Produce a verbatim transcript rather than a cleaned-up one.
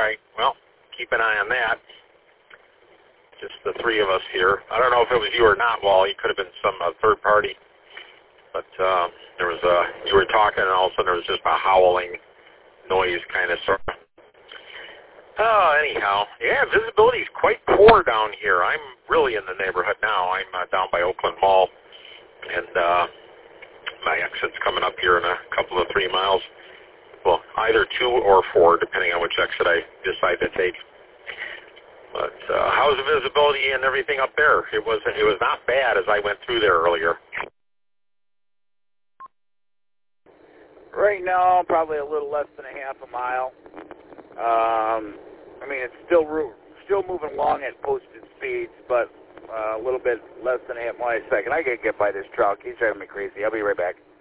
right. Well, keep an eye on that. Just the three of us here. I don't know if it was you or not, Wally. It could have been some uh, third party. But uh, there was a, you were talking, and all of a sudden there was just a howling noise kind of sort of. Oh, anyhow, yeah, visibility is quite poor down here. I'm really in the neighborhood now. I'm uh, down by Oakland Mall, and uh, my exit's coming up here in a couple of three miles. Well, either two or four, depending on which exit I decide to take. But uh, how's the visibility and everything up there? It was it was not bad as I went through there earlier. Right now, probably a little less than a half a mile. Um, I mean, it's still still moving along at posted speeds, but uh, a little bit less than a half mile a second. I gotta get by this truck. He's driving me crazy. I'll be right back.